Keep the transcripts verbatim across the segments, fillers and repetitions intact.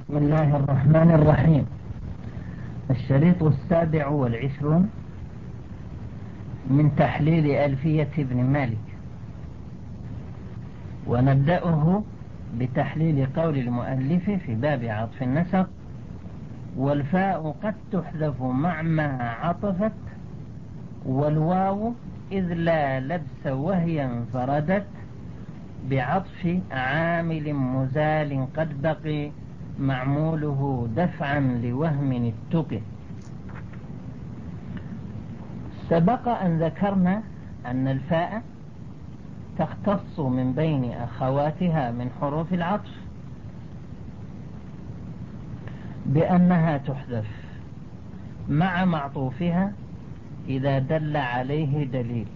بسم الله الرحمن الرحيم. الشريط السابع والعشرون من تحليل ألفية ابن مالك، ونبدأه بتحليل قول المؤلف في باب عطف النسق: والفاء قد تحذف مع ما عطفت، والواو إذ لا لبس وهي انفردت، بعطف عامل مزال قد بقي، معموله دفعا لوهم اتقي. سبق أن ذكرنا أن الفاء تختص من بين أخواتها من حروف العطف بأنها تحذف مع معطوفها إذا دل عليه دليل.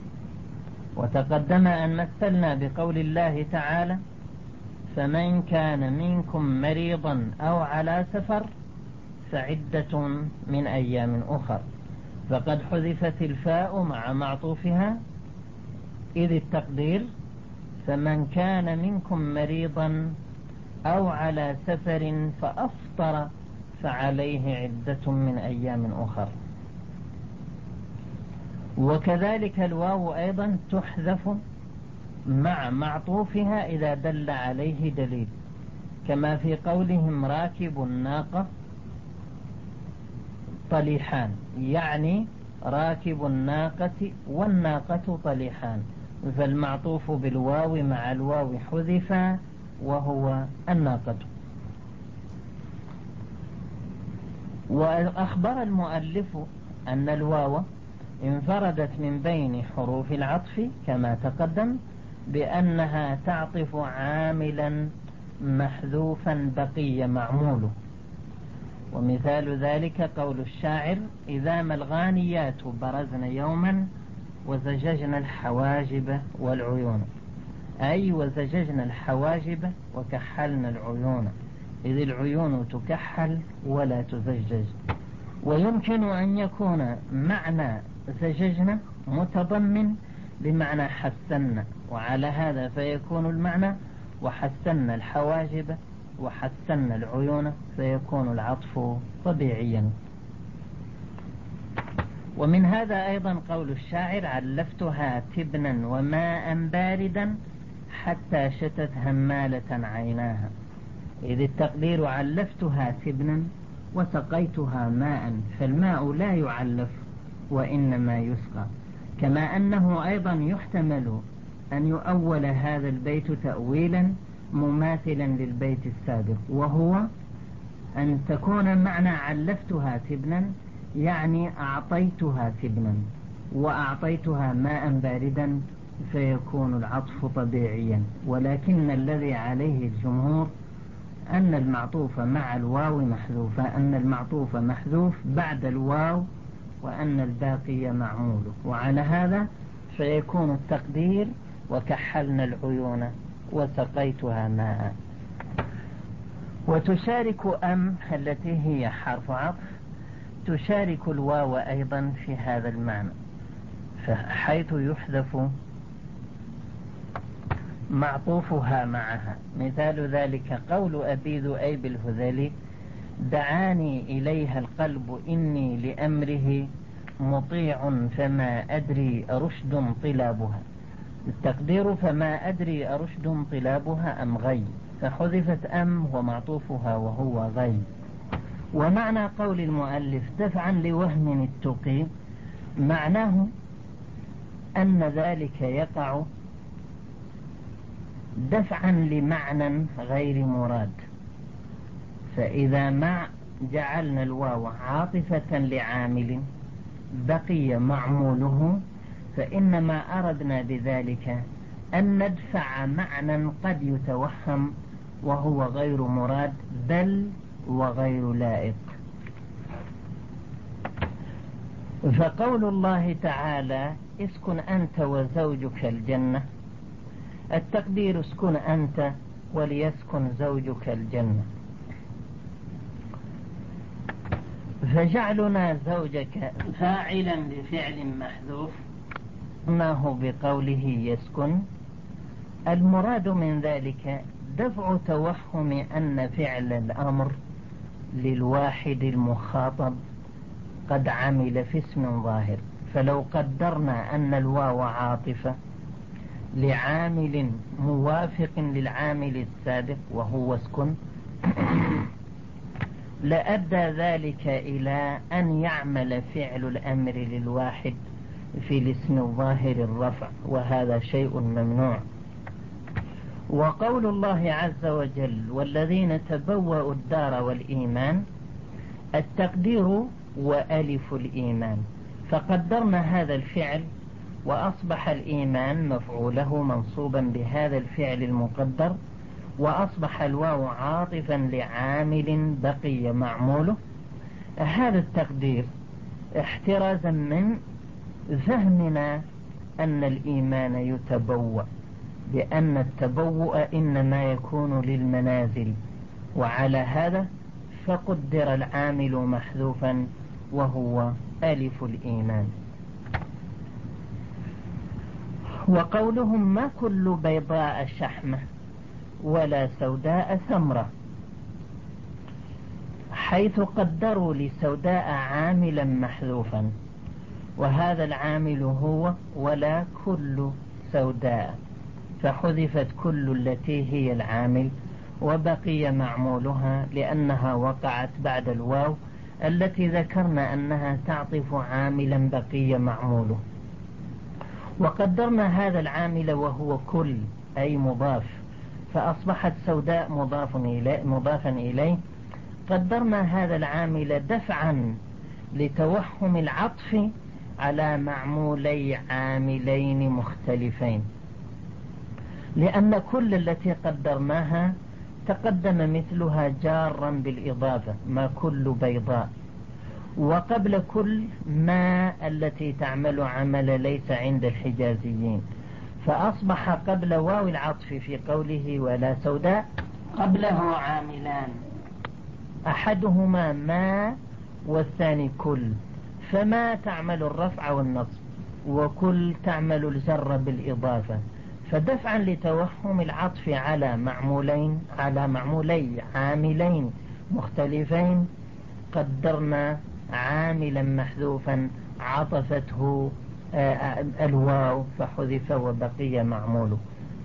وتقدم أن مثلنا بقول الله تعالى: فمن كان منكم مريضا أو على سفر فعدة من أيام أخر، فقد حذفت الفاء مع معطوفها، إذ التقدير فمن كان منكم مريضا أو على سفر فأفطر فعليه عدة من أيام أخر. وكذلك الواو أيضا تحذف مع معطوفها إذا دل عليه دليل، كما في قولهم راكب الناقة طليحان، يعني راكب الناقة والناقة طليحان، فالمعطوف بالواو مع الواو حذف وهو الناقة. وأخبر المؤلف أن الواو انفردت من بين حروف العطف كما تقدم بأنها تعطف عاملا محذوفا بقي معموله. ومثال ذلك قول الشاعر: إذا ما الغانيات برزن يوما وزججنا الحواجب والعيون، أي وزججنا الحواجب وكحلنا العيون، إذ العيون تكحل ولا تزجج. ويمكن أن يكون معنى زججنا متضمن بمعنى حسنا، وعلى هذا فيكون المعنى وحسنا الحواجب وحسنا العيون، فيكون العطف طبيعيا. ومن هذا أيضا قول الشاعر: علفتها تبنا وماء باردا حتى شتت همالة عيناها، إذ التقدير علفتها تبنا وسقيتها ماء، فالماء لا يعلف وإنما يسقى. كما أنه أيضا يحتمل أن يؤول هذا البيت تأويلا مماثلا للبيت السابق، وهو أن تكون معنى علفتها تبنا يعني أعطيتها تبنا وأعطيتها ماء باردا، فيكون العطف طبيعيا. ولكن الذي عليه الجمهور أن المعطوف مع الواو محذوف، أن المعطوف محذوف بعد الواو، وأن الباقي معموله. وعلى هذا فيكون التقدير وكحلنا العيون وسقيتها ماء. وتشارك أم التي هي حرف عطف تشارك الواو أيضا في هذا المعنى، حيث يحذف معطوفها معها. مثال ذلك قول أبي ذؤيب الهذلي: دعاني إليها القلب إني لأمره مطيع فما أدري أرشد طلابها، التقدير فما أدري أرشد طلابها أم غي، فحذفت أم ومعطوفها وهو غي. ومعنى قول المؤلف دفعا لوهم اتقي، معناه أن ذلك يقع دفعا لمعنى غير مراد. فإذا ما جعلنا الواو عاطفة لعامل بقي معموله، فإنما أردنا بذلك أن ندفع معنى قد يتوهم وهو غير مراد بل وغير لائق. فقول الله تعالى: اسكن أنت وزوجك الجنة، التقدير اسكن أنت وليسكن زوجك الجنة، فجعلنا زوجك فاعلا لفعل محذوف ما هو بقوله يسكن، المراد من ذلك دفع توهم أن فعل الأمر للواحد المخاطب قد عمل في اسم ظاهر. فلو قدرنا أن الواو عاطفة لعامل موافق للعامل السابق وهو اسكن، لأدى ذلك إلى أن يعمل فعل الأمر للواحد في الاسم الظاهر الرفع، وهذا شيء ممنوع. وقول الله عز وجل والذين تبوأوا الدار والإيمان، التقدير وألف الإيمان، فقدرنا هذا الفعل وأصبح الإيمان مفعوله منصوبا بهذا الفعل المقدر، وأصبح الواو عاطفا لعامل بقي معموله. هذا التقدير احترازا من فهمنا أن الإيمان يتبوأ، لأن التبوء إنما يكون للمنازل، وعلى هذا فقدر العامل محذوفا وهو ألف الإيمان. وقولهم ما كل بيضاء شحمة ولا سوداء ثمرة، حيث قدروا لسوداء عاملا محذوفا، وهذا العامل هو ولا كل سوداء، فحذفت كل التي هي العامل وبقي معمولها لأنها وقعت بعد الواو التي ذكرنا أنها تعطف عاملا بقي معموله. وقدرنا هذا العامل وهو كل أي مضاف، فأصبحت سوداء مضاف إليه مضافا إليه. قدرنا هذا العامل دفعا لتوهم العطف على معمولي عاملين مختلفين، لأن كل التي قدرناها تقدم مثلها جارا بالإضافة، ما كل بيضاء، وقبل كل ما التي تعمل عمل ليس عند الحجازيين، فأصبح قبل واو العطف في قوله ولا سوداء قبله عاملان، أحدهما ما والثاني كل، فما تعمل الرفع والنصب، وكل تعمل الجر بالإضافة. فدفعا لتوهم العطف على معمولين على معمولي عاملين مختلفين قدرنا عاملا محذوفا عطفته الواو فحذف وبقي معموله.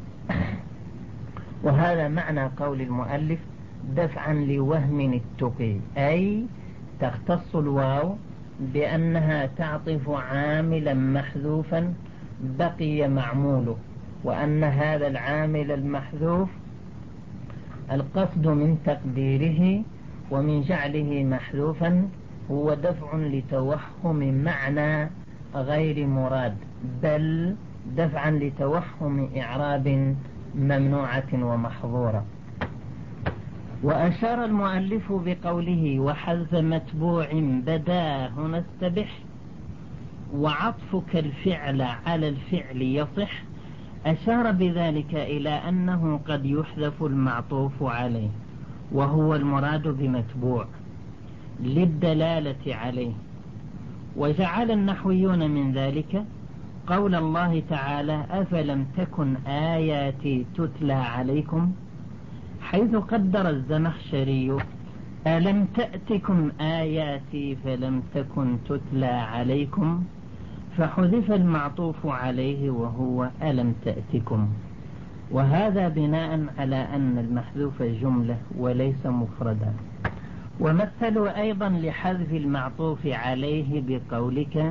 وهذا معنى قول المؤلف دفعا لوهم التقي، أي تختص الواو بأنها تعطف عاملا محذوفا بقي معموله، وأن هذا العامل المحذوف القصد من تقديره ومن جعله محذوفا هو دفع لتوهم معنى غير مراد، بل دفعا لتوهم إعراب ممنوعة ومحظورة. وأشار المؤلف بقوله وحذف متبوع بدا هنا استبح، وعطفك الفعل على الفعل يصح، أشار بذلك إلى أنه قد يحذف المعطوف عليه وهو المراد بمتبوع للدلالة عليه. وجعل النحويون من ذلك قول الله تعالى أفلم تكن آياتي تتلى عليكم، حيث قدر الزمخشري ألم تأتكم آياتي فلم تكن تتلى عليكم، فحذف المعطوف عليه وهو ألم تأتكم، وهذا بناء على أن المحذوف جملة وليس مفردا. ومثلوا أيضا لحذف المعطوف عليه بقولك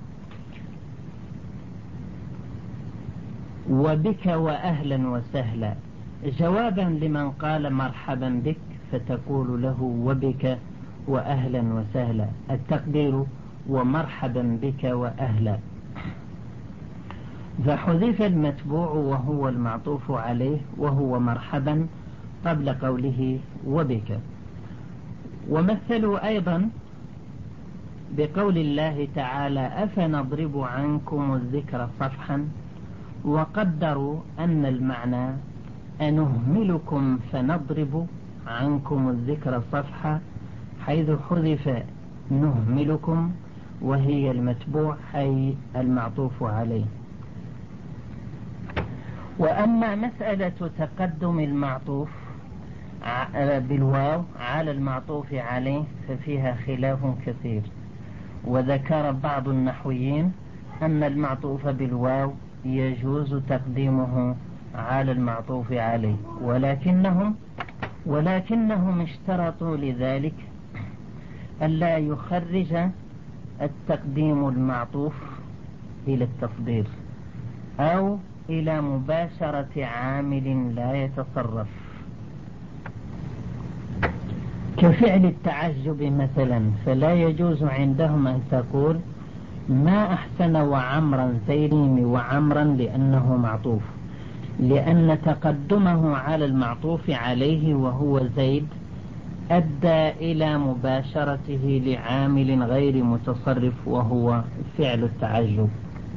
وبك وأهلا وسهلا، جوابا لمن قال مرحبا بك فتقول له وبك وأهلا وسهلا، التقدير ومرحبا بك وأهلا، فحذف المتبوع وهو المعطوف عليه وهو مرحبا قبل قوله وبك. ومثلوا أيضا بقول الله تعالى أفنضرب عنكم الذكر صفحا، وقدروا أن المعنى أنهملكم فنضرب عنكم الذكر صفحا، حيث حذف نهملكم وهي المتبوع أي المعطوف عليه. وأما مسألة تقدم المعطوف بالواو على المعطوف عليه ففيها خلاف كثير، وذكر بعض النحويين أن المعطوف بالواو يجوز تقديمه على المعطوف عليه، ولكنهم ولكنهم اشترطوا لذلك ألا يخرج التقديم المعطوف إلى التصدير أو إلى مباشرة عامل لا يتصرف، كفعل التعجب مثلا، فلا يجوز عندهم أن تقول ما أحسن وعمرا زيريم وعمرا لأنه معطوف، لأن تقدمه على المعطوف عليه وهو زيد أدى إلى مباشرته لعامل غير متصرف وهو فعل التعجب.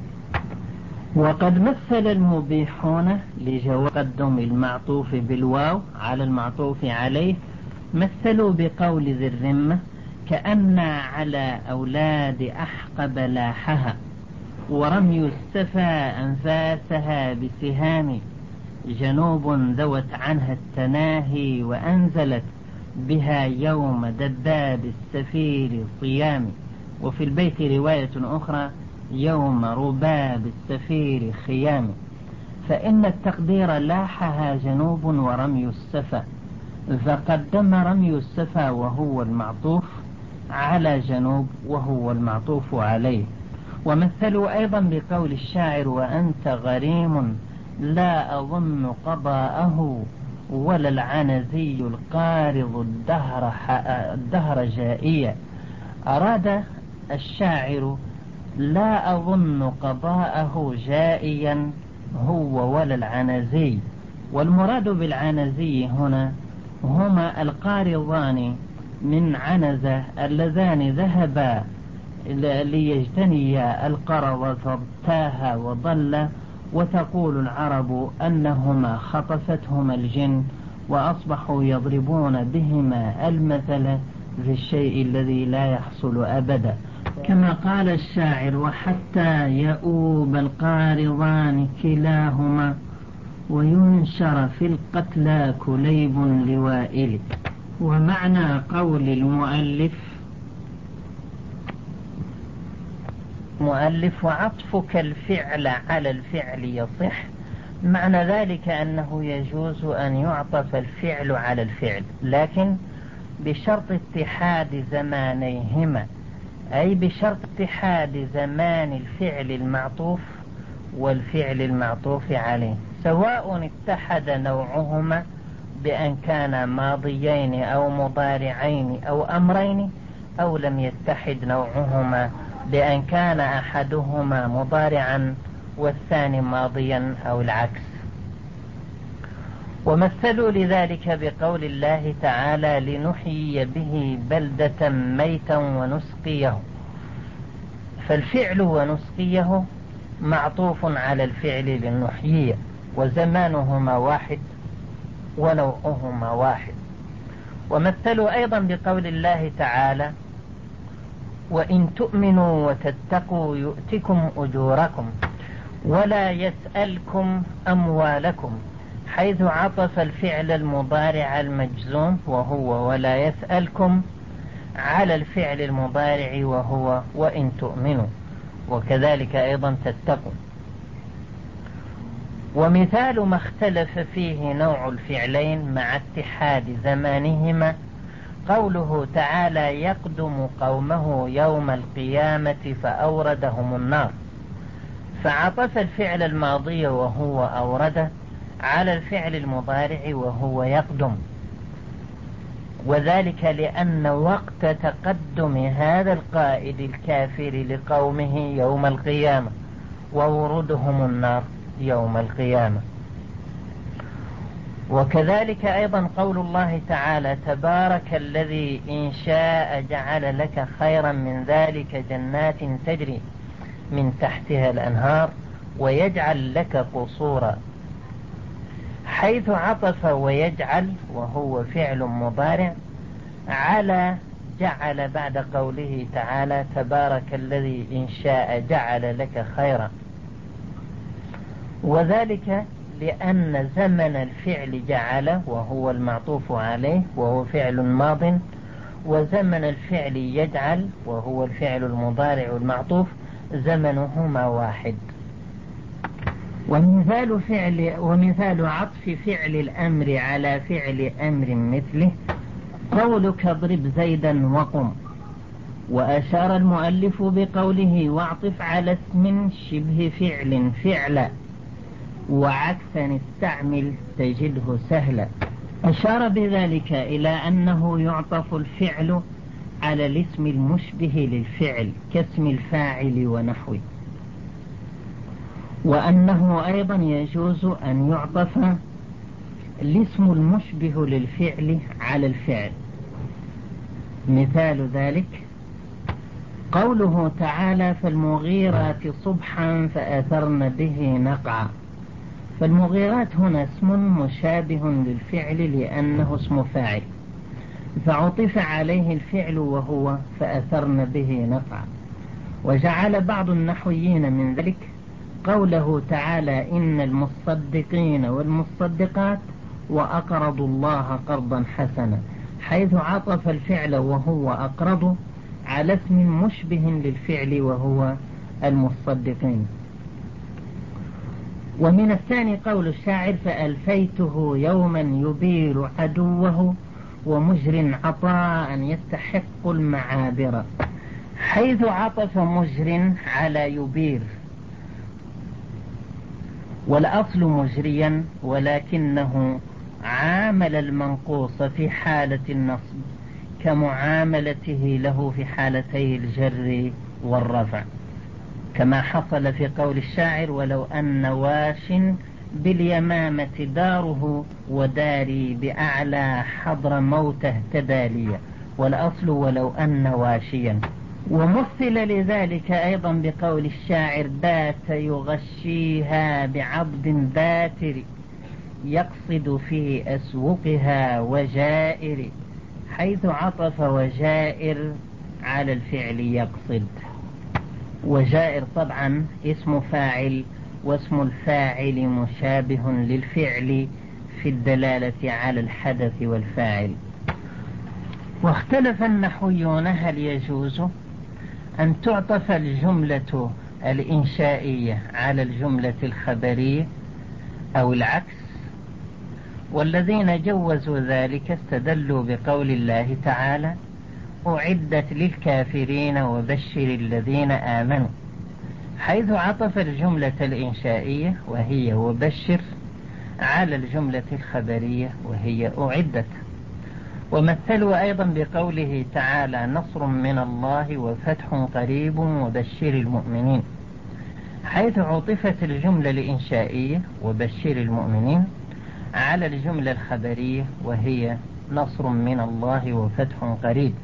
وقد مثل المبيحون لجواز تقدم المعطوف بالواو على المعطوف عليه، مثلوا بقول ذي الرمة كأن على أولاد أحقب لاحها ورمي السفا أنفاسها بسهام جنوب ذوت عنها التناهي وأنزلت بها يوم دباب السفير صيام. وفي البيت رواية أخرى يوم رباب السفير خيام. فإن التقدير لاحها جنوب ورمي السفا، فقدم رمي السفا وهو المعطوف على جنوب وهو المعطوف عليه. ومثلوا أيضا بقول الشاعر وأنت غريم لا أظن قضاءه ولا العنزي القارض الدهر, الدهر جائيا. أراد الشاعر لا أظن قضاءه جائيا هو ولا العنزي، والمراد بالعنزي هنا هما القارضان من عنزة اللذان ذهبا ليجتنيا القرض فارتاها وضل، وتقول العرب أنهما خطفتهما الجن وأصبحوا يضربون بهما المثل في الشيء الذي لا يحصل أبدا، كما قال الشاعر وحتى يؤوب القارضان كلاهما وينشر في القتلى كليب لوائل. ومعنى قول المؤلف مؤلف وعطفك الفعل على الفعل يصح، معنى ذلك أنه يجوز أن يعطف الفعل على الفعل، لكن بشرط اتحاد زمانيهما، أي بشرط اتحاد زمان الفعل المعطوف والفعل المعطوف عليه، سواء اتحد نوعهما بأن كان ماضيين أو مضارعين أو أمرين، أو لم يتحد نوعهما بأن كان أحدهما مضارعا والثاني ماضيا أو العكس. ومثلوا لذلك بقول الله تعالى لنحيي به بلدة ميتا ونسقيه، فالفعل ونسقيه معطوف على الفعل لنحيي، وزمانهما واحد ونوعهما واحد. ومثلوا أيضا بقول الله تعالى وإن تؤمنوا وتتقوا يؤتكم أجوركم ولا يسألكم أموالكم، حيث عطف الفعل المضارع المجزوم وهو ولا يسألكم على الفعل المضارع وهو وإن تؤمنوا، وكذلك أيضا تتقوا. ومثال ما اختلف فيه نوع الفعلين مع اتحاد زمانهما قوله تعالى يقدم قومه يوم القيامة فأوردهم النار، فعطف الفعل الماضي وهو أورده على الفعل المضارع وهو يقدم، وذلك لأن وقت تقدم هذا القائد الكافر لقومه يوم القيامة وورودهم النار يوم القيامة. وكذلك أيضا قول الله تعالى تبارك الذي إن شاء جعل لك خيرا من ذلك جنات تجري من تحتها الأنهار ويجعل لك قصورا، حيث عطف ويجعل وهو فعل مضارع على جعل بعد قوله تعالى تبارك الذي إن شاء جعل لك خيرا، وذلك لأن زمن الفعل جعل وهو المعطوف عليه وهو فعل ماض، وزمن الفعل يجعل وهو الفعل المضارع المعطوف زمنهما واحد. ومثال فعل ومثال عطف فعل الأمر على فعل أمر مثله قولك اضرب زيدا وقم. وأشار المؤلف بقوله واعطف على اسم شبه فعل فعلا وعكسا استعمل تجده سهلا. أشار بذلك إلى أنه يعطف الفعل على الاسم المشبه للفعل كاسم الفاعل ونحوه، وأنه أيضا يجوز أن يعطف الاسم المشبه للفعل على الفعل. مثال ذلك قوله تعالى فالمغيرات صبحا فأثرن به نقعا. فالمغيرات هنا اسم مشابه للفعل لأنه اسم فاعل، فعطف عليه الفعل وهو فأثرن به نقعا. وجعل بعض النحويين من ذلك قوله تعالى إن المصدقين والمصدقات وأقرضوا الله قرضا حسنا، حيث عطف الفعل وهو أقرض على اسم مشبه للفعل وهو المصدقين. ومن الثاني قول الشاعر فألفيته يوما يبير عدوه ومجر عطاء يستحق المعابر، حيث عطف مجر على يبير، والأصل مجريا ولكنه عامل المنقوص في حالة النصب كمعاملته له في حالتي الجر والرفع، كما حصل في قول الشاعر ولو أن واش باليمامة داره وداري بأعلى حضر موته تداليا، والأصل ولو أن واشيا. ومثل لذلك أيضا بقول الشاعر بات يغشيها بعضد باتر يقصد في أسوقها وجائر، حيث عطف وجائر على الفعل يقصد. وجائر طبعا اسم فاعل، واسم الفاعل مشابه للفعل في الدلالة على الحدث والفاعل. واختلف النحويون هل يجوز أن تعطف الجملة الإنشائية على الجملة الخبرية أو العكس، والذين جوزوا ذلك استدلوا بقول الله تعالى أعدت للكافرين وبشر الذين آمنوا، حيث عطف الجملة الإنشائية وهي وبشر على الجملة الخبرية وهي أعدت. ومثلوا أيضا بقوله تعالى نصر من الله وفتح قريب وبشر المؤمنين، حيث عطفت الجملة الإنشائية وبشر المؤمنين على الجملة الخبرية وهي نصر من الله وفتح قريب.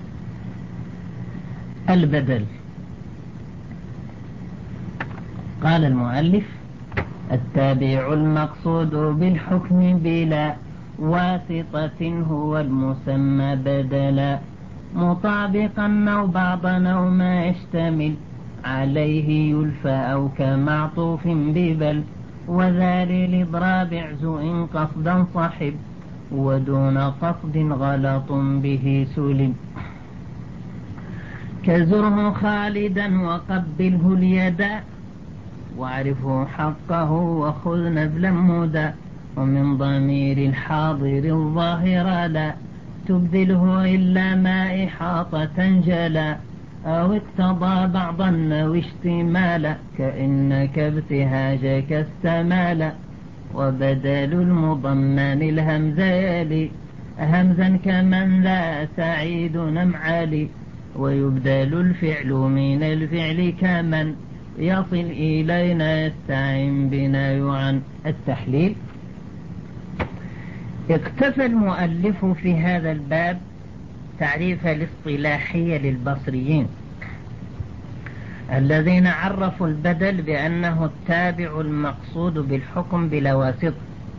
البدل. قال المؤلف التابع المقصود بالحكم بلا واسطة هو المسمى بدلا، مطابقا أو بعضا أو ما يشتمل عليه يلفى أو كمعطوف ببل، وذال لإضراب عزو قصدا صحب ودون قصد غلط به سلم، كزره خالدا وقبله اليدا واعرفه حقه وخذ نبلا مودا، ومن ضمير الحاضر الظاهر لا تبذله إلا ما إحاطة جلا، أو اقتضى بعضا أو اشتمالا كإنك ابتهاجك استمالا، وبدل المضمن الهمز يلي همزا كمن لا سعيد نمعالي، ويبدل الفعل من الفعل كمن يصل إلينا يستعين بنا يعن. التحليل. اكتفى المؤلف في هذا الباب تعريف الاصطلاحية للبصريين الذين عرفوا البدل بأنه التابع المقصود بالحكم بلا واسطة.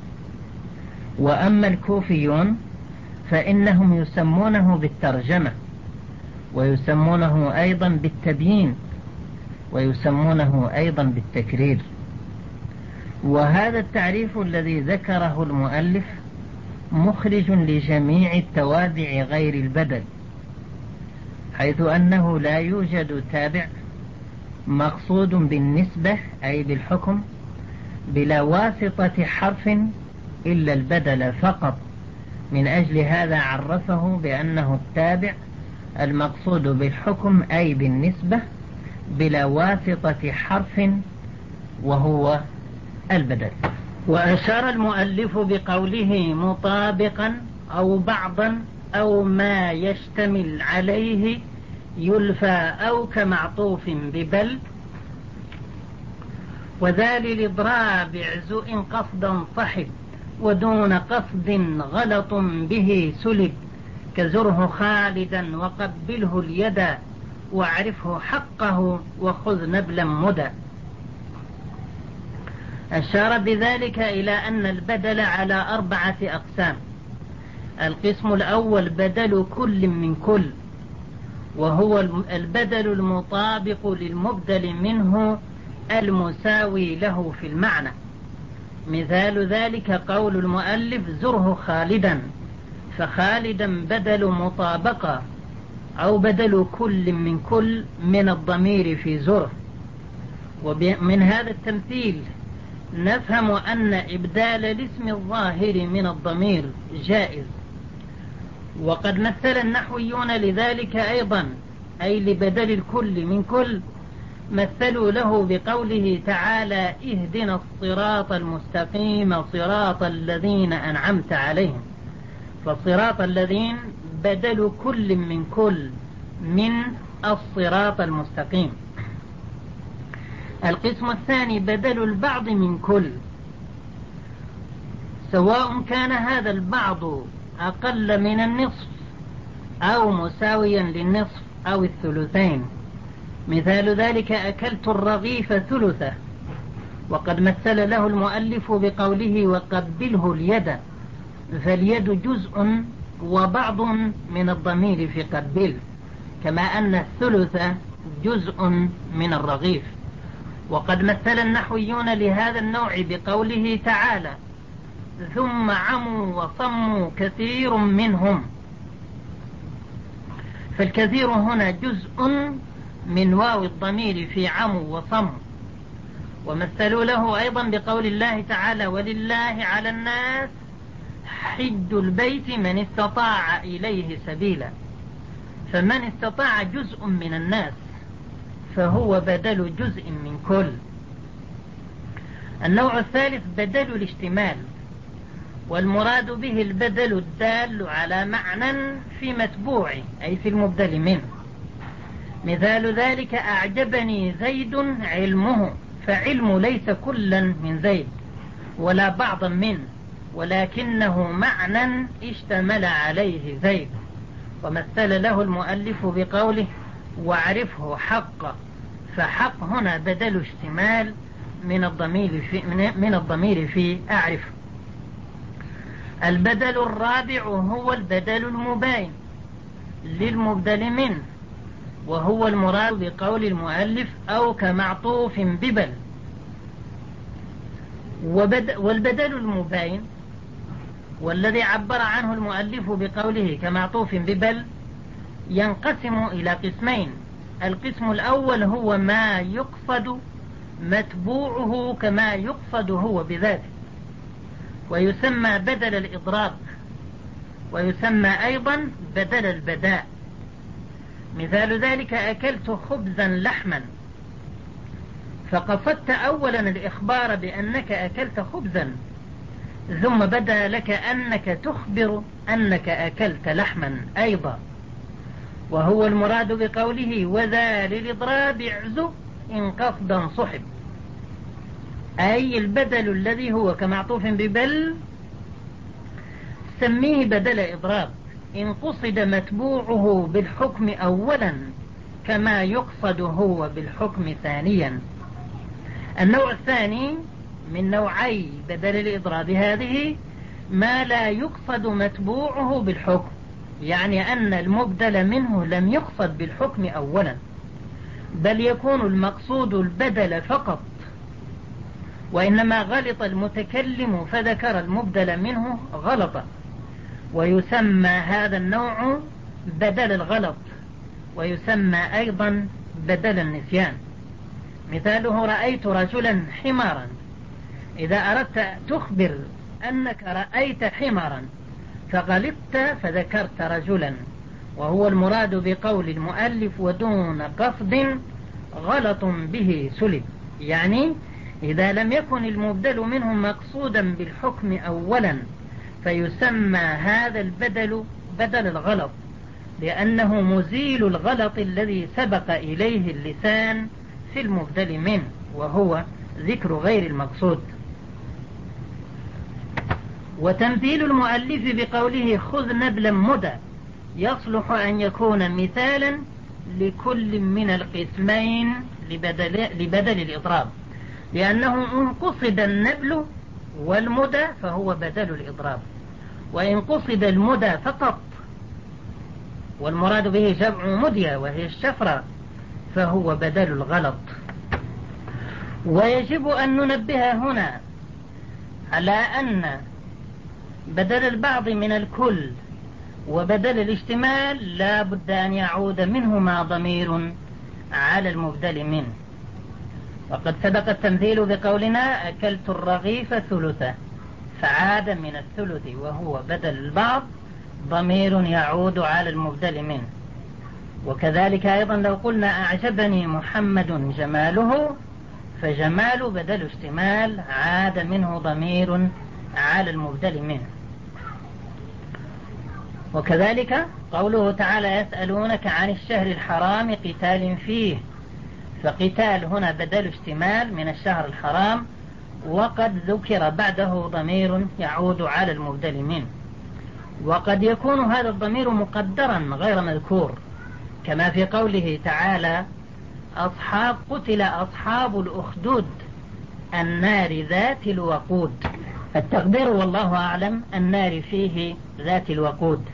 وأما الكوفيون فإنهم يسمونه بالترجمة، ويسمونه أيضا بالتبيين، ويسمونه أيضا بالتكرير. وهذا التعريف الذي ذكره المؤلف مخرج لجميع التوابع غير البدل، حيث أنه لا يوجد تابع مقصود بالنسبة أي بالحكم بلا واسطة حرف إلا البدل فقط. من أجل هذا عرفه بأنه التابع المقصود بالحكم أي بالنسبة بلا واسطة حرف وهو البدل. وأشار المؤلف بقوله مطابقا أو بعضا أو ما يشتمل عليه يلفى أو كمعطوف ببل، وذا للإضراب عزء قصدا صحب ودون قصد غلط به سلب، كزره خالدا وقبله اليد واعرفه حقه وخذ نبلا مدى. أشار بذلك إلى أن البدل على أربعة أقسام. القسم الأول بدل كل من كل، وهو البدل المطابق للمبدل منه المساوي له في المعنى. مثال ذلك قول المؤلف زره خالدا، فخالدا بدل مطابقة أو بدل كل من كل من الضمير في زره. ومن هذا التمثيل نفهم أن إبدال الاسم الظاهر من الضمير جائز. وقد مثل النحويون لذلك أيضا، أي لبدل الكل من كل، مثلوا له بقوله تعالى اهدنا الصراط المستقيم صراط الذين أنعمت عليهم، فصراط الذين بدل كل من كل من الصراط المستقيم. القسم الثاني بدل البعض من كل، سواء كان هذا البعض أقل من النصف أو مساويا للنصف أو الثلثين. مثال ذلك أكلت الرغيف ثلثه، وقد مثل له المؤلف بقوله وقبله اليد، فاليد جزء وبعض من الضمير في قبل، كما أن الثلث جزء من الرغيف. وقد مثل النحويون لهذا النوع بقوله تعالى ثم عموا وصموا كثير منهم، فالكثير هنا جزء من واو الضمير في عموا وصموا. ومثلوا له أيضا بقول الله تعالى ولله على الناس حج البيت من استطاع إليه سبيلا، فمن استطاع جزء من الناس فهو بدل جزء من كل. النوع الثالث بدل الاشتمال، والمراد به البدل الدال على معنى في متبوعه أي في المبدل منه. مثال ذلك أعجبني زيد علمه، فعلم ليس كلا من زيد ولا بعضا منه، ولكنه معنى اشتمل عليه زيد. ومثل له المؤلف بقوله واعرفه حقه، فحق هنا بدل اشتمال من الضمير في, من الضمير في أعرف. البدل الرابع هو البدل المباين للمبدل منه، وهو المراد بقول المؤلف أو كمعطوف ببل. والبدل المباين والذي عبر عنه المؤلف بقوله كمعطوف ببل ينقسم إلى قسمين. القسم الأول هو ما يقصد متبوعه كما يقصد هو بذاته، ويسمى بدل الإضراب، ويسمى أيضا بدل البداء. مثال ذلك أكلت خبزا لحما، فقصدت أولا الإخبار بأنك أكلت خبزا، ثم بدا لك أنك تخبر أنك أكلت لحما أيضا، وهو المراد بقوله وذا للإضراب عزو إن قصدا صحب، أي البدل الذي هو كمعطوف ببل سميه بدل إضراب إن قصد متبوعه بالحكم أولا كما يقصد هو بالحكم ثانيا. النوع الثاني من نوعي بدل الإضراب هذه ما لا يقصد متبوعه بالحكم، يعني أن المبدل منه لم يقصد بالحكم أولا، بل يكون المقصود البدل فقط، وإنما غلط المتكلم فذكر المبدل منه غلطا، ويسمى هذا النوع بدل الغلط، ويسمى أيضا بدل النسيان. مثاله: رأيت رجلا حمارا. إذا أردت تخبر أنك رأيت حمارا فغلطت فذكرت رجلا، وهو المراد بقول المؤلف ودون قصد غلط به سلب، يعني إذا لم يكن المبدل منه مقصودا بالحكم أولا فيسمى هذا البدل بدل الغلط، لأنه مزيل الغلط الذي سبق إليه اللسان في المبدل منه، وهو ذكر غير المقصود. وتمثيل المؤلف بقوله خذ نبلا مدى يصلح أن يكون مثالا لكل من القسمين لبدل, لبدل الإضراب، لأنه إن قصد النبل والمدى فهو بدل الإضراب، وإن قصد المدى فقط والمراد به جمع مدية وهي الشفرة فهو بدل الغلط. ويجب أن ننبه هنا على أن بدل البعض من الكل وبدل الاشتمال لا بد أن يعود منهما ضمير على المبدل منه. وقد سبق التمثيل بقولنا أكلت الرغيف ثلثه، فعاد من الثلث وهو بدل البعض ضمير يعود على المبدل منه. وكذلك أيضا لو قلنا أعجبني محمد جماله، فجمال بدل اشتمال عاد منه ضمير على المبدل منه. وكذلك قوله تعالى يسألونك عن الشهر الحرام قتال فيه، فقتال هنا بدل اشتمال من الشهر الحرام، وقد ذكر بعده ضمير يعود على المبدل منه. وقد يكون هذا الضمير مقدرا غير مذكور، كما في قوله تعالى أصحاب قتل أصحاب الأخدود النار ذات الوقود، التقدير والله أعلم النار فيه ذات الوقود.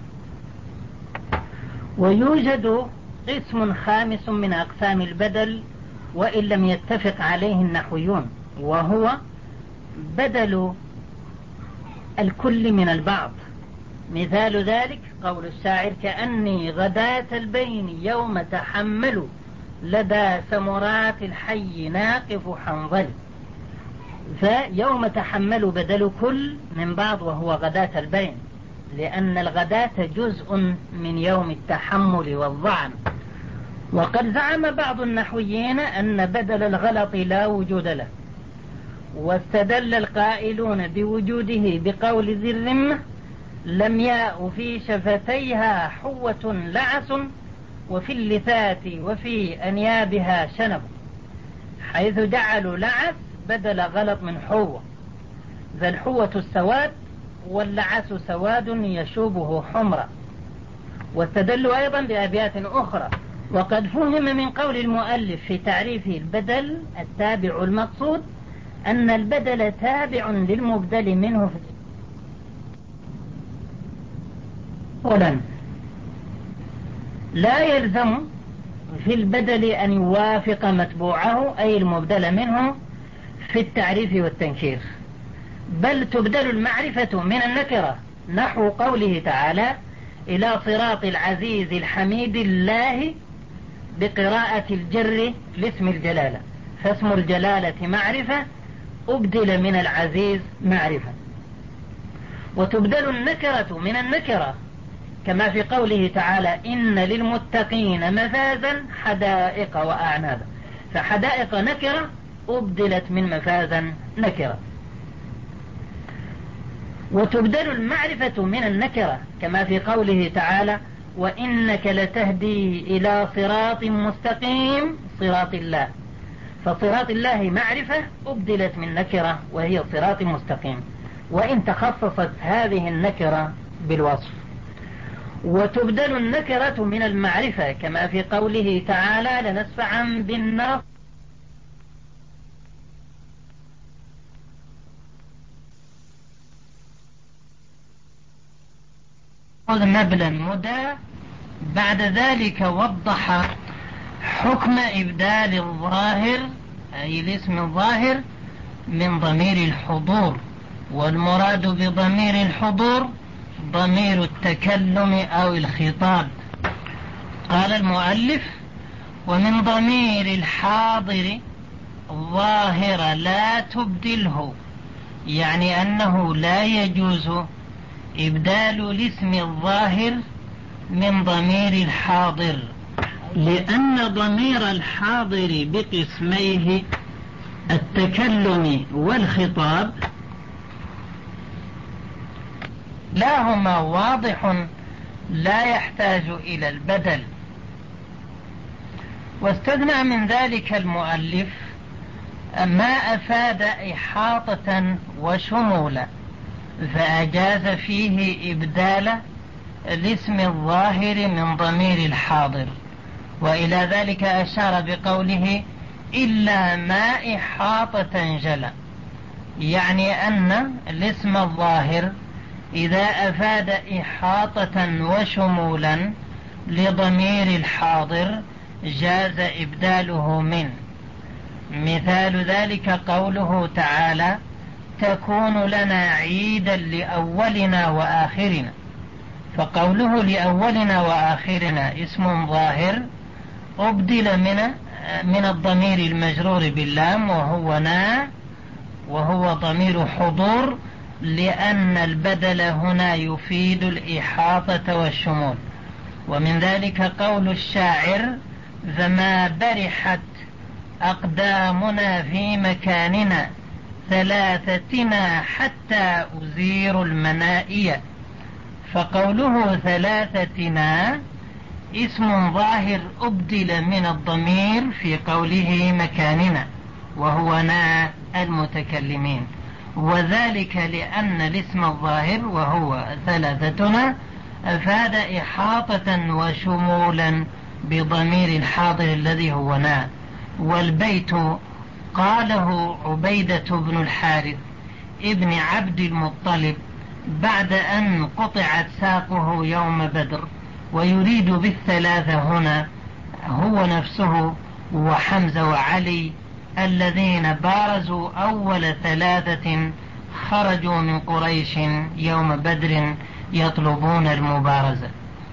ويوجد قسم خامس من أقسام البدل وإن لم يتفق عليه النحويون، وهو بدل الكل من البعض. مثال ذلك قول الشاعر كأني غداة البين يوم تحمل لدى سمرات الحي ناقف حنظل، فيوم تحمل بدل كل من بعض وهو غداة البين، لأن الغداة جزء من يوم التحمل والظعن. وقد زعم بعض النحويين أن بدل الغلط لا وجود له، واستدل القائلون بوجوده بقول ذي الرمة لم ياء في شفتيها حوة لعس وفي اللثات وفي أنيابها شنب، حيث جعلوا لعس بدل غلط من حوة، فالحوة السواد واللعس سواد يشوبه حمرة. واستدلوا أيضا بأبيات أخرى. وقد فهم من قول المؤلف في تعريف البدل التابع المقصود أن البدل تابع للمبدل منه. أولا لا يلزم في البدل أن يوافق متبوعه أي المبدل منه في التعريف والتنكير، بل تبدل المعرفة من النكرة، نحو قوله تعالى إلى صراط العزيز الحميد الله بقراءة الجر لاسم الجلالة، فاسم الجلالة معرفة أبدل من العزيز معرفة. وتبدل النكرة من النكرة كما في قوله تعالى إن للمتقين مفازا حدائق وأعنابا، فحدائق نكرة أبدلت من مفازا نكرة. وتبدل المعرفة من النكرة كما في قوله تعالى وإنك لتهدي إلى صراط مستقيم صراط الله، فصراط الله معرفة أبدلت من نكرة وهي صراط مستقيم، وإن تخصصت هذه النكرة بالوصف. وتبدل النكرة من المعرفة كما في قوله تعالى لنسفعا بالناصية نبلا مدى. بعد ذلك وضح حكم إبدال الظاهر أي الاسم الظاهر من ضمير الحضور، والمراد بضمير الحضور ضمير التكلم أو الخطاب. قال المؤلف: ومن ضمير الحاضر ظاهر لا تبدله، يعني أنه لا يجوز إبدال الاسم الظاهر من ضمير الحاضر، لأن ضمير الحاضر بقسميه التكلم والخطاب كلاهما واضح لا يحتاج إلى البدل. واستثنى من ذلك المؤلف ما أفاد إحاطة وشمولا، فأجاز فيه إبدال الاسم الظاهر من ضمير الحاضر، وإلى ذلك أشار بقوله: إلا ما إحاطة جلى، يعني أن الاسم الظاهر إذا أفاد إحاطة وشمولا لضمير الحاضر جاز إبداله من. مثال ذلك قوله تعالى: تكون لنا عيدا لأولنا وآخرنا، فقوله لأولنا وآخرنا اسم ظاهر أبدل من من الضمير المجرور باللام وهو نا، وهو ضمير حضور، لأن البدل هنا يفيد الإحاطة والشمول. ومن ذلك قول الشاعر: فما برحت أقدامنا في مكاننا ثلاثتنا حتى أزير المنائية. فقوله ثلاثتنا اسم ظاهر أبدل من الضمير في قوله مكاننا، وهو نا المتكلمين، وذلك لأن الاسم الظاهر وهو ثلاثتنا أفاد إحاطة وشمولا بضمير الحاضر الذي هو نا. والبيت قاله عبيدة بن الحارث ابن عبد المطلب بعد أن قطعت ساقه يوم بدر، ويريد بالثلاثة هنا هو نفسه وحمزة وعلي الذين بارزوا أول ثلاثة خرجوا من قريش يوم بدر يطلبون المبارزة.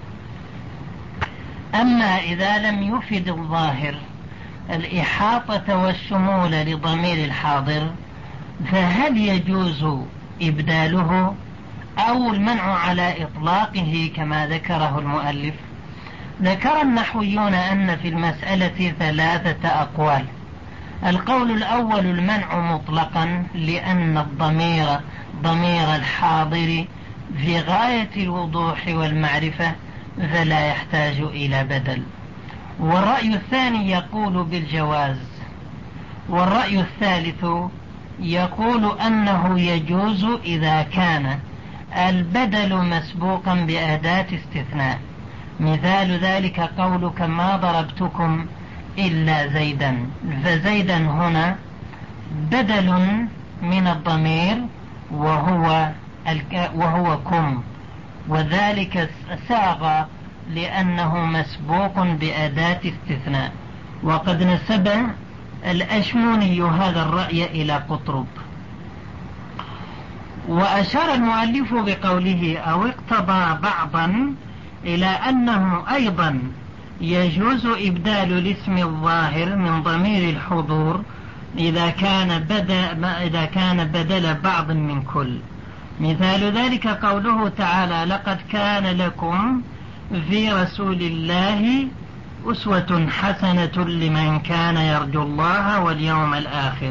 أما إذا لم يفد الظاهر الإحاطة والشمول لضمير الحاضر فهل يجوز إبداله أو المنع على إطلاقه كما ذكره المؤلف؟ ذكر النحويون أن في المسألة ثلاثة أقوال. القول الأول المنع مطلقا، لأن الضمير ضمير الحاضر في غاية الوضوح والمعرفة فلا يحتاج إلى بدل. والرأي الثاني يقول بالجواز. والرأي الثالث يقول أنه يجوز إذا كان البدل مسبوقا بأداة استثناء. مثال ذلك قولك: ما ضربتكم إلا زيدا، فزيدا هنا بدل من الضمير وهو, وهو كم، وذلك ساغ لأنه مسبوق بأداة استثناء. وقد نسب الأشموني هذا الرأي إلى قطرب. وأشار المؤلف بقوله: أو اقتضى بعضا إلى أنه أيضا يجوز إبدال الاسم الظاهر من ضمير الحضور إذا كان بدل, إذا كان بدل بعض من كل. مثال ذلك قوله تعالى: لقد كان لكم في رسول الله أسوة حسنة لمن كان يرجو الله واليوم الآخر.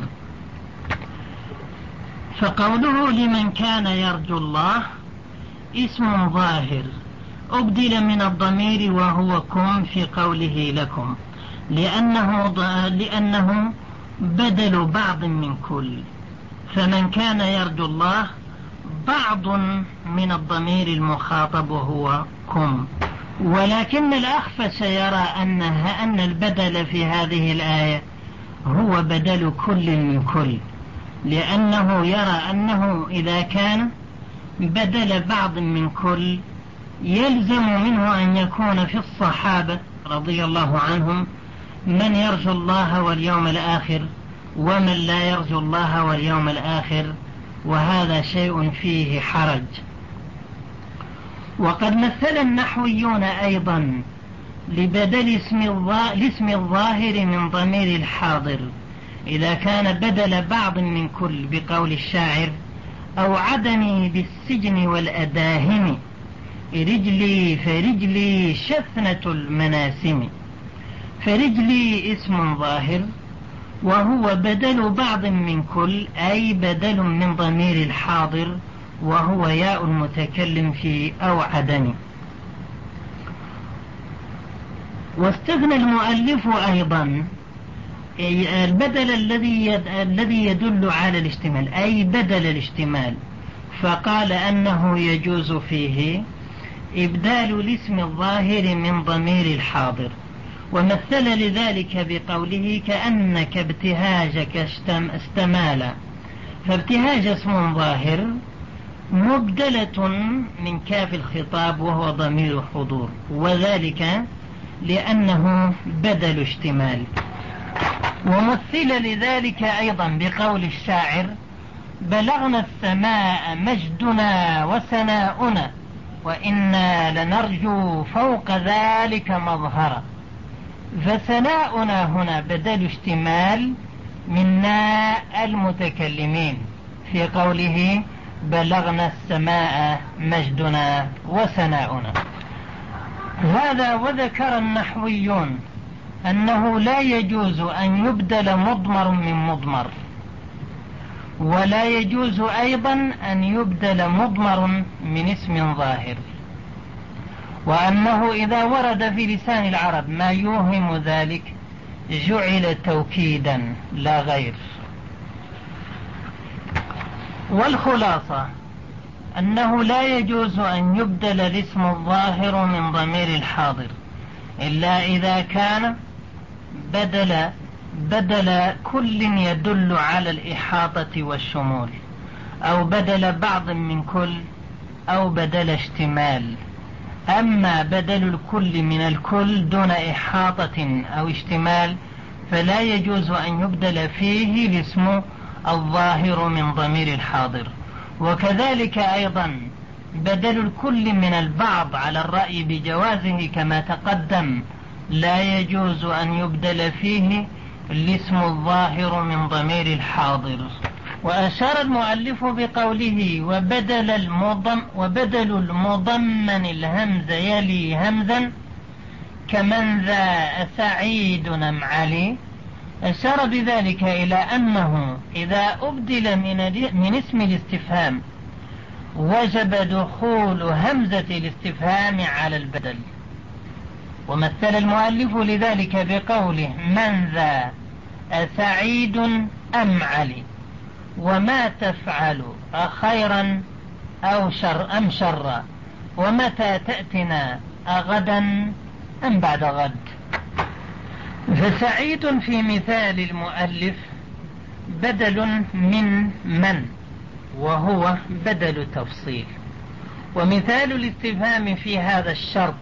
فقوله لمن كان يرجو الله اسم ظاهر أبدل من الضمير وهو كم في قوله لكم، لأنه, لأنه بدل بعض من كل، فمن كان يرجو الله بعض من الضمير المخاطب هو كم. ولكن الأخفش يرى أنها أن البدل في هذه الآية هو بدل كل من كل، لأنه يرى أنه إذا كان بدل بعض من كل يلزم منه أن يكون في الصحابة رضي الله عنهم من يرجو الله واليوم الآخر ومن لا يرجو الله واليوم الآخر، وهذا شيء فيه حرج. وقد مثل النحويون أيضا لبدل اسم الظاهر من ضمير الحاضر إذا كان بدل بعض من كل بقول الشاعر: أو عدمي بالسجن والأداهم، رجلي فرجلي شفنة المناسم. فرجلي اسم ظاهر وهو بدل بعض من كل، أي بدل من ضمير الحاضر وهو ياء المتكلم في أو عدم. واستغنى المؤلف أيضا البدل الذي الذي يدل على الاشتمال، أي بدل الاشتمال، فقال أنه يجوز فيه إبدال الاسم الظاهر من ضمير الحاضر، ومثل لذلك بقوله: كأنك ابتهاجك استمال. فابتهاج اسم ظاهر مبدلة من كاف الخطاب وهو ضمير حضور، وذلك لأنه بدل اشتمال. ومثل لذلك أيضا بقول الشاعر: بلغنا السماء مجدنا وسناؤنا، وإنا لنرجو فوق ذلك مظهرا. فسناؤنا هنا بدل اشتمال من ناء المتكلمين في قوله: بلغنا السماء مجدنا وسناؤنا. هذا. وذكر النحويون أنه لا يجوز أن يبدل مضمر من مضمر، ولا يجوز أيضا أن يبدل مضمر من اسم ظاهر، وأنه إذا ورد في لسان العرب ما يوهم ذلك جعل توكيدا لا غير. والخلاصة أنه لا يجوز أن يبدل الاسم الظاهر من ضمير الحاضر إلا إذا كان بدل بدل كل يدل على الإحاطة والشمول، أو بدل بعض من كل، أو بدل اشتمال. أما بدل الكل من الكل دون إحاطة أو اشتمال فلا يجوز أن يبدل فيه الاسم الظاهر من ضمير الحاضر. وكذلك أيضا بدل الكل من البعض على الرأي بجوازه كما تقدم لا يجوز أن يبدل فيه الاسم الظاهر من ضمير الحاضر. وأشار المؤلف بقوله: وبدل المضم وبدل المضمن الهمز يلي همزا كمن ذا سعيد نم علي. أشار بذلك إلى أنه إذا أبدل من, من اسم الاستفهام وجب دخول همزة الاستفهام على البدل. ومثل المؤلف لذلك بقوله: من ذا أسعيد أم علي، وما تفعل أخيرا أو شر أم شرا، ومتى تأتنا أغدا أم بعد غد. فسعيد في مثال المؤلف بدل من من، وهو بدل تفصيل. ومثال الاستفهام في هذا الشرط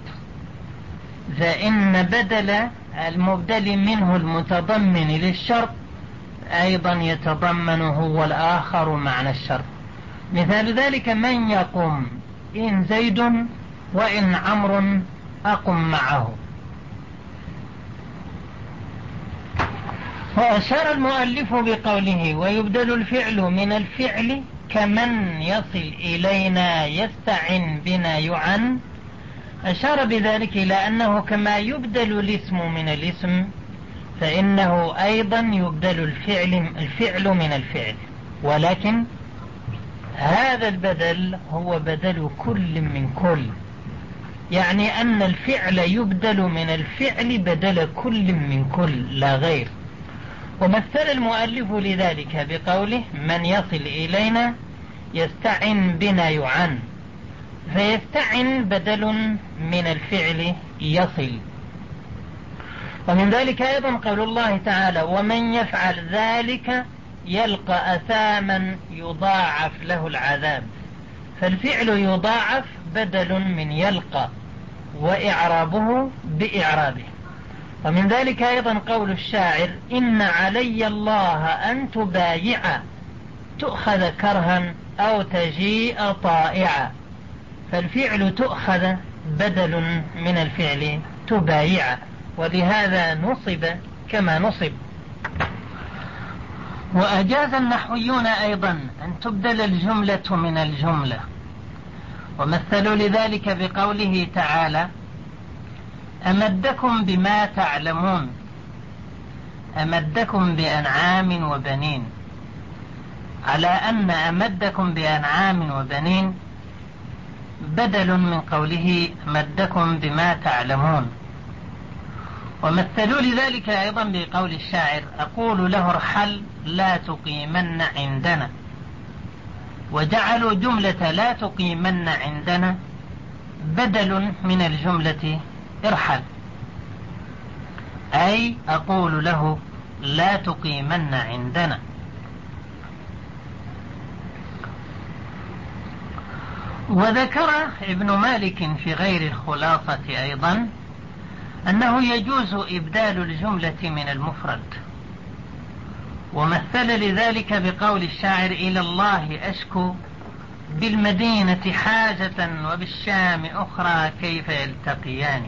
فإن بدل المبدل منه المتضمن للشرط أيضا يتضمن هو الآخر معنى الشرط. مثال ذلك: من يقوم إن زيد وإن عمرو أقم معه. وأشار المؤلف بقوله: ويبدل الفعل من الفعل كمن يصل إلينا يستعن بنا يعن. أشار بذلك إلى أنه كما يبدل الاسم من الاسم فإنه أيضا يبدل الفعل, الفعل من الفعل، ولكن هذا البدل هو بدل كل من كل، يعني أن الفعل يبدل من الفعل بدل كل من كل لا غير. ومثل المؤلف لذلك بقوله: من يصل إلينا يستعن بنا يعن. فيستعن بدل من الفعل يصل. ومن ذلك أيضا قول الله تعالى: ومن يفعل ذلك يلقى أثاما يضاعف له العذاب. فالفعل يضاعف بدل من يلقى، وإعرابه بإعرابه. ومن ذلك أيضا قول الشاعر: إن علي الله أن تبايع تؤخذ كرها أو تجيء طائعا. فالفعل تؤخذ بدل من الفعل تبايع، ولهذا نصب كما نصب. وأجاز النحويون أيضا أن تبدل الجملة من الجملة، ومثلوا لذلك بقوله تعالى: أمدكم بما تعلمون، أمدكم بأنعام وبنين، على أن أمدكم بأنعام وبنين بدل من قوله أمدكم بما تعلمون. ومثلوا لذلك أيضا بقول الشاعر: أقول له ارحل لا تقيمن عندنا، وجعلوا جملة لا تقيمن عندنا بدل من الجملة ارحل، أي أقول له لا تقيمن عندنا. وذكر ابن مالك في غير الخلاصة أيضا أنه يجوز إبدال الجملة من المفرد، ومثل لذلك بقول الشاعر: إلى الله أشكو بالمدينة حاجة وبالشام أخرى كيف يلتقيان.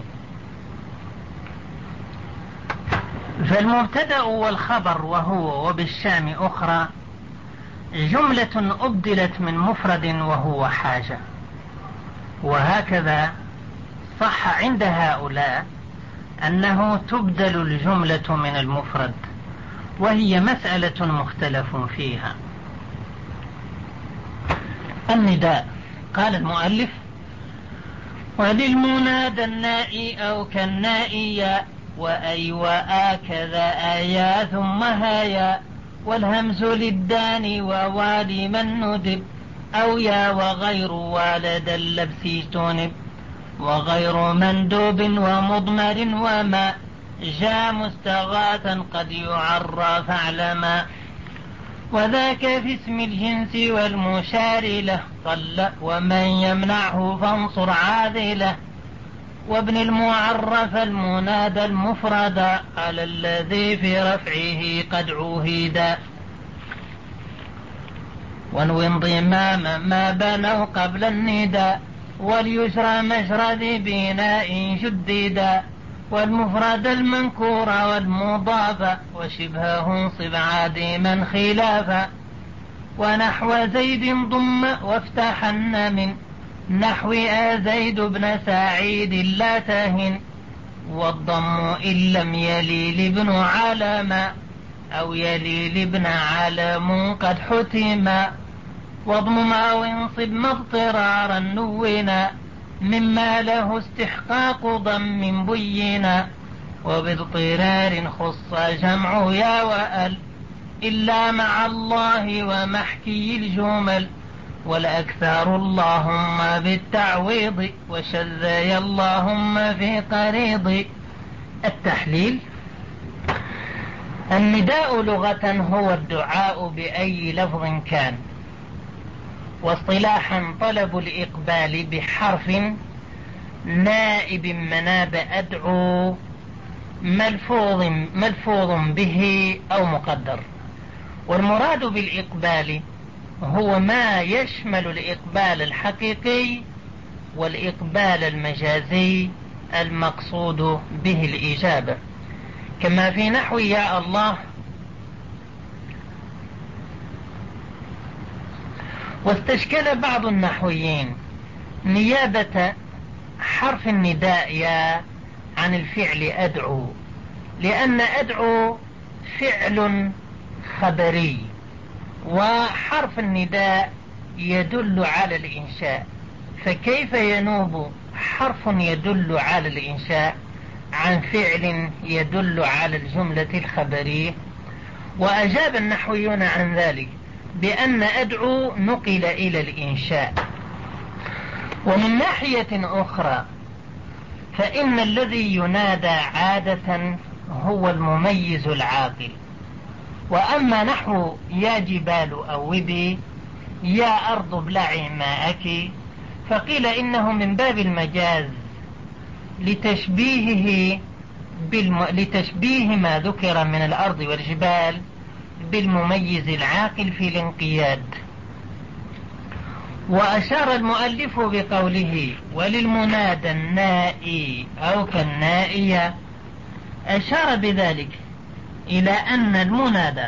فالمبتدأ والخبر وهو وبالشام أخرى جملة أبدلت من مفرد وهو حاجة، وهكذا صح عند هؤلاء أنه تبدل الجملة من المفرد، وهي مسألة مختلف فيها. النداء. قال المؤلف: وللمنادى النائي أو كالنائي يا وأي وآكذا آيا ثم هايا، والهمز للداني ووالي من ندب، أو يا وغير والد اللبس تنب، وغير مندوب ومضمر وما جاء مستغاثا قد يعرى فاعلما. وذاك في اسم الجنس والمشار له قل، ومن يمنعه فانصر عاذله. وابن المعرف المنادى المفرد على الذي في رفعه قد عهد، وانو انضمام ما بنوا قبل النداء، واليسرى مجرى ذي بناء شددا، والمفرد المنكور والمضاف وشبهه انصب عادما خلافا. ونحو زيد ضم وافتحن من نحو زيد بن سعيد لا تهن، والضم إن لم يلي لابن علما أو يلي لابن علم قد حتما. واضم أو انصب مضطرارا نونا مما له استحقاق ضم بينا، وباضطرار خص جمع يا وأل إلا مع الله ومحكي الجمل، والأكثر اللهم بالتعويض وشذي اللهم في قريض. التحليل. النداء لغة هو الدعاء بأي لفظ كان، واصطلاحا طلب الإقبال بحرف نائب مناب أدعو ملفوظ, ملفوظ به أو مقدر. والمراد بالإقبال هو ما يشمل الإقبال الحقيقي والإقبال المجازي المقصود به الإجابة، كما في نحو يا الله. واستشكل بعض النحويين نيابة حرف النداء يا عن الفعل أدعو، لأن أدعو فعل خبري، وحرف النداء يدل على الإنشاء، فكيف ينوب حرف يدل على الإنشاء عن فعل يدل على الجملة الخبرية؟ وأجاب النحويون عن ذلك بأن أدعو نقل إلى الإنشاء. ومن ناحية أخرى فإن الذي ينادى عادة هو المميز العاقل. وأما نحو يا جبال أوبي يا أرض ابلعي ماءك فقيل إنه من باب المجاز لتشبيهه بالم... لتشبيه ما ذكر من الأرض والجبال بالمميز العاقل في الانقياد. وأشار المؤلف بقوله وللمنادى النائي أو كالنائية، أشار بذلك إلى أن المنادى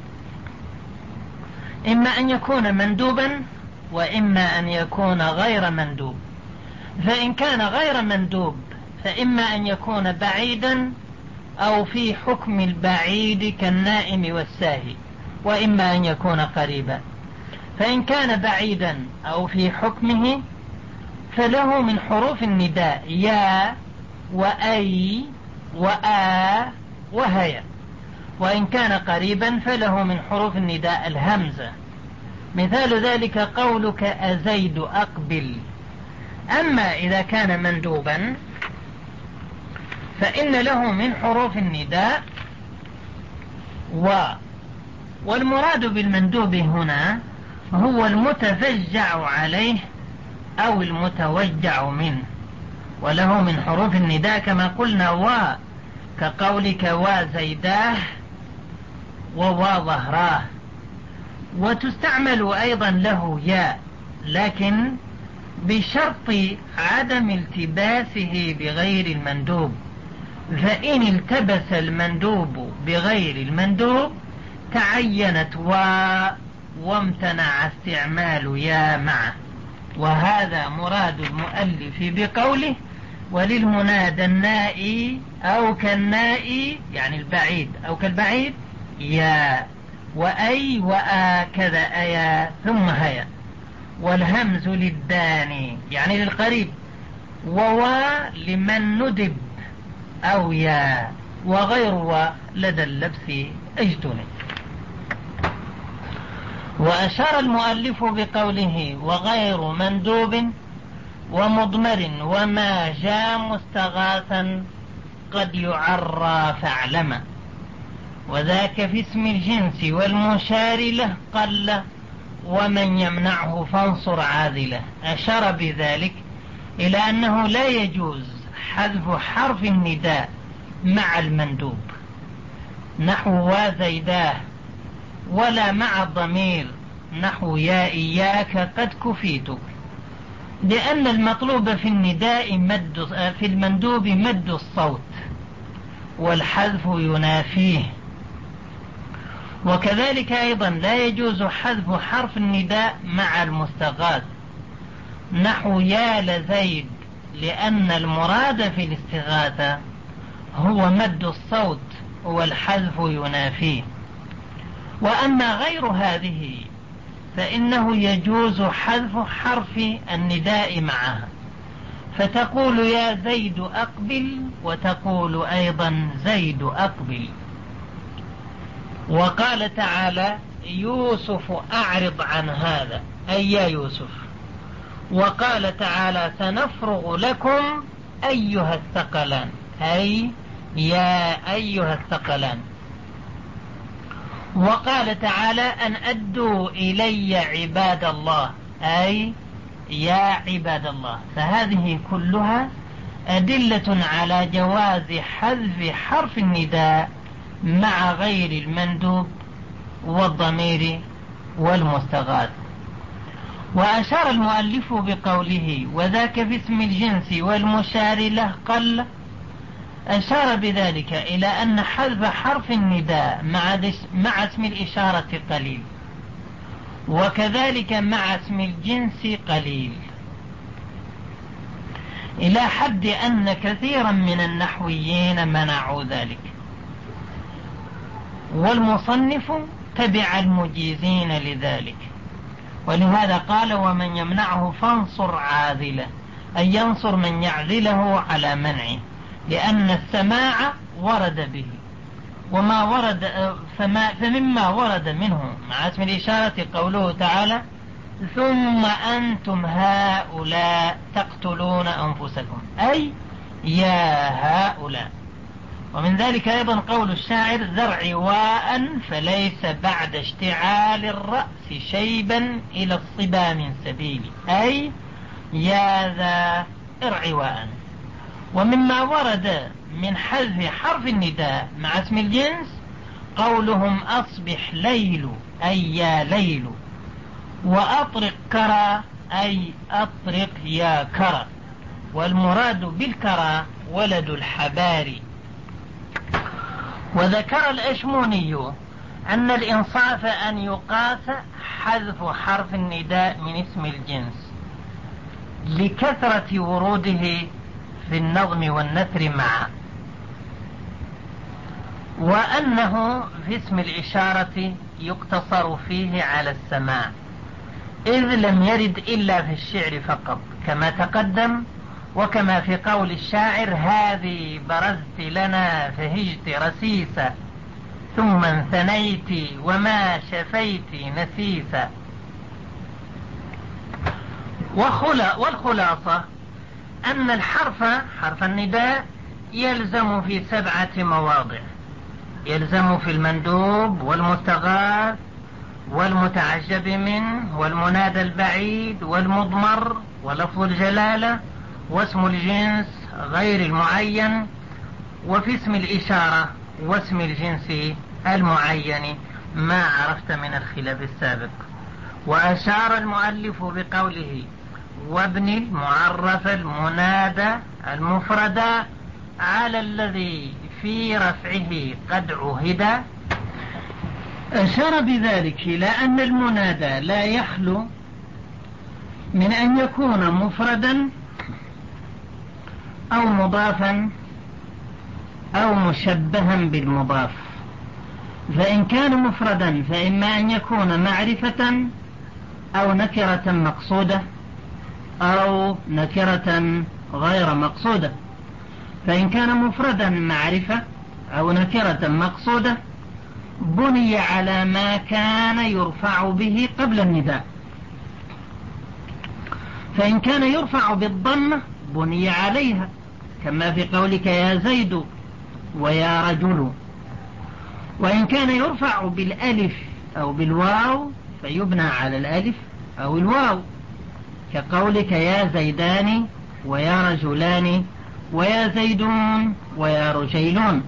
إما أن يكون مندوبا وإما أن يكون غير مندوب. فإن كان غير مندوب فإما أن يكون بعيدا أو في حكم البعيد كالنائم والساهي، وإما أن يكون قريبا. فإن كان بعيدا أو في حكمه فله من حروف النداء يا وأي وآ وهيا. وإن كان قريبا فله من حروف النداء الهمزة. مثال ذلك قولك أزيد أقبل. أما إذا كان مندوبا فإن له من حروف النداء و والمراد بالمندوب هنا هو المتفجع عليه أو المتوجع منه، وله من حروف النداء كما قلنا و، كقولك وزيداه ووا ظهراه. وتستعمل أيضا له يا، لكن بشرط عدم التباسه بغير المندوب. فإن التبس المندوب بغير المندوب تعينت و وامتنع استعمال يا معه. وهذا مراد المؤلف بقوله وللمنادى النائي أو كالنائي يعني البعيد أو كالبعيد يا وأي وآ كذا أيا ثم هيا. والهمز للداني يعني للقريب، ووا لمن ندب أو يا، وغير و لدى اللبس اجتنب. وأشار المؤلف بقوله وغير مندوب ومضمر وما جاء مستغاثا قد يعرى فاعلم، وذاك في اسم الجنس والمشار له قل ومن يمنعه فانصر عاذله. أشار بذلك إلى أنه لا يجوز حذف حرف النداء مع المندوب نحو وزيداه، ولا مع الضمير نحو يا إياك قد كفيتك، لأن المطلوب في النداء مد في المندوب مد الصوت والحذف ينافيه. وكذلك أيضا لا يجوز حذف حرف النداء مع المستغاث نحو يا لزيد، لأن المراد في الاستغاثة هو مد الصوت والحذف ينافيه. وأما غير هذه فإنه يجوز حذف حرف النداء معها، فتقول يا زيد أقبل وتقول أيضا زيد أقبل. وقال تعالى يوسف أعرض عن هذا أي يا يوسف. وقال تعالى سنفرغ لكم أيها الثقلان أي يا أيها الثقلان. وقال تعالى أن أدوا إلي عباد الله أي يا عباد الله. فهذه كلها أدلة على جواز حذف حرف النداء مع غير المندوب والضمير والمستغاث. وأشار المؤلف بقوله وذاك في اسم الجنس والمشار له قل، أشار بذلك إلى أن حذف حرف النداء مع اسم الإشارة قليل، وكذلك مع اسم الجنس قليل، إلى حد أن كثيرا من النحويين منعوا ذلك. والمصنف تبع المجيزين لذلك، ولهذا قال ومن يمنعه فانصر عاذله أي ينصر من يعذله على منعه، لأن السماع ورد به وما ورد فما فمما ورد منه مع اسم الإشارة قوله تعالى ثم أنتم هؤلاء تقتلون أنفسكم أي يا هؤلاء. ومن ذلك أيضا قول الشاعر ذر عواء فليس بعد اشتعال الرأس شيبا إلى الصبا من سبيل أي يا ذا ارعواء. ومما ورد من حذف حرف النداء مع اسم الجنس قولهم أصبح ليل أي يا ليل، وأطرق كرى أي أطرق يا كرى، والمراد بالكرى ولد الحباري. وذكر الأشموني أن الإنصاف أن يقاس حذف حرف النداء من اسم الجنس لكثرة وروده في النظم والنثر معا، وأنه في اسم الإشارة يقتصر فيه على السماع، إذ لم يرد إلا في الشعر فقط كما تقدم، وكما في قول الشاعر هذه برزت لنا فهجت رسيسا ثم انثنيت وما شفيت نسيسا. والخلاصة أن الحرف حرف النداء يلزم في سبعة مواضع: يلزم في المندوب والمستغاث والمتعجب منه والمنادى البعيد والمضمر ولفظ الجلالة واسم الجنس غير المعين، وفي اسم الإشارة واسم الجنس المعين ما عرفت من الخلاف السابق. وأشار المؤلف بقوله وابن المعرف المنادى المفرد على الذي في رفعه قد عهد، أشار بذلك إلى أن المنادى لا يخلو من أن يكون مفردا أو مضافا أو مشبها بالمضاف. فإن كان مفردا فإما أن يكون معرفة أو نكرة مقصودة أو نكرة غير مقصودة. فإن كان مفردا معرفة أو نكرة مقصودة بني على ما كان يرفع به قبل النداء. فإن كان يرفع بالضمة بني عليها كما في قولك يا زيد ويا رجل. وإن كان يرفع بالألف أو بالواو فيبنى على الألف أو الواو كقولك يا زيدان ويا رجلان ويا زيدون ويا رجيلون.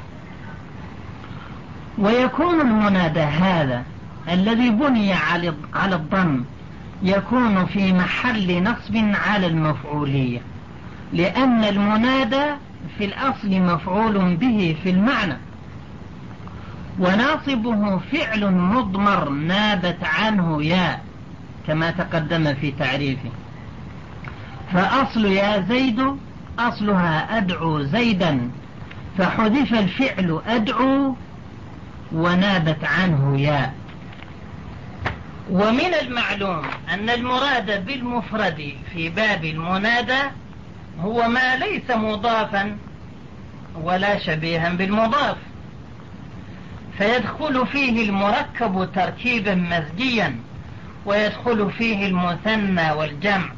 ويكون المنادى هذا الذي بني على الضم يكون في محل نصب على المفعولية، لأن المنادى في الأصل مفعول به في المعنى، وناصبه فعل مضمر نابت عنه يا كما تقدم في تعريفه. فأصل يا زيد أصلها أدعو زيدا، فحذف الفعل أدعو ونابت عنه يا. ومن المعلوم أن المراد بالمفرد في باب المنادى هو ما ليس مضافا ولا شبيها بالمضاف، فيدخل فيه المركب تركيبا مزجيا، ويدخل فيه المثنى والجمع.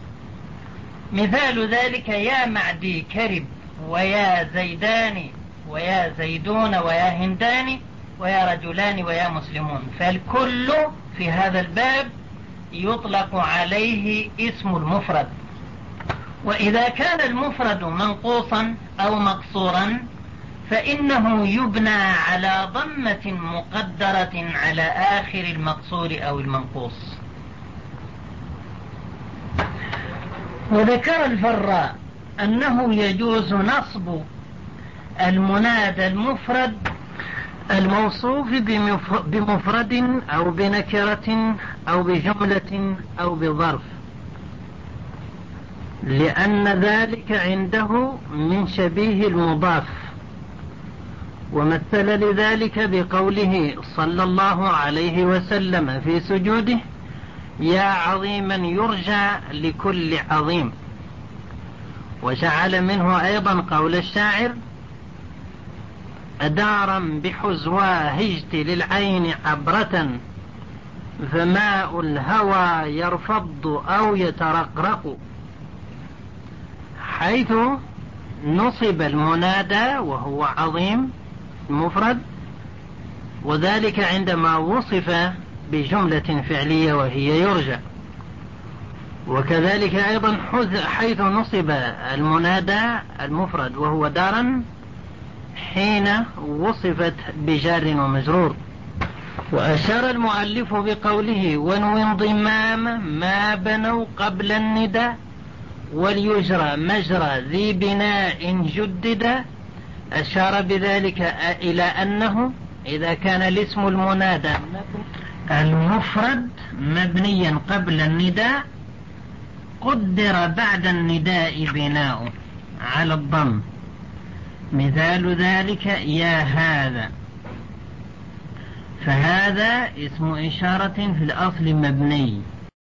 مثال ذلك يا معدي كرب ويا زيدان ويا زيدون ويا هندان ويا رجلان ويا مسلمون، فالكل في هذا الباب يطلق عليه اسم المفرد. وإذا كان المفرد منقوصا أو مقصورا فإنه يبنى على ضمة مقدرة على آخر المقصور أو المنقوص. وذكر الفراء أنه يجوز نصب المنادى المفرد الموصوف بمفرد أو بنكرة أو بجملة أو بظرف، لأن ذلك عنده من شبيه المضاف. ومثل لذلك بقوله صلى الله عليه وسلم في سجوده يا عظيما يرجى لكل عظيم. وجعل منه أيضا قول الشاعر أدارا بحزوى هجت للعين عبرة فماء الهوى يرفض أو يترقرق، حيث نصب المنادى وهو عظيم مفرد، وذلك عندما وصف بجملة فعلية وهي يرجى. وكذلك أيضا حيث نصب المنادى المفرد وهو دارا حين وصفت بجار ومجرور. وأشار المؤلف بقوله ونوي انضمام ما بنوا قبل النداء وليجرى مجرى ذي بناء جدد. أشار بذلك إلى أنه إذا كان الاسم المنادى المفرد مبنيا قبل النداء قدر بعد النداء بناء على الضم. مثال ذلك يا هذا، فهذا اسم إشارة في الأصل مبني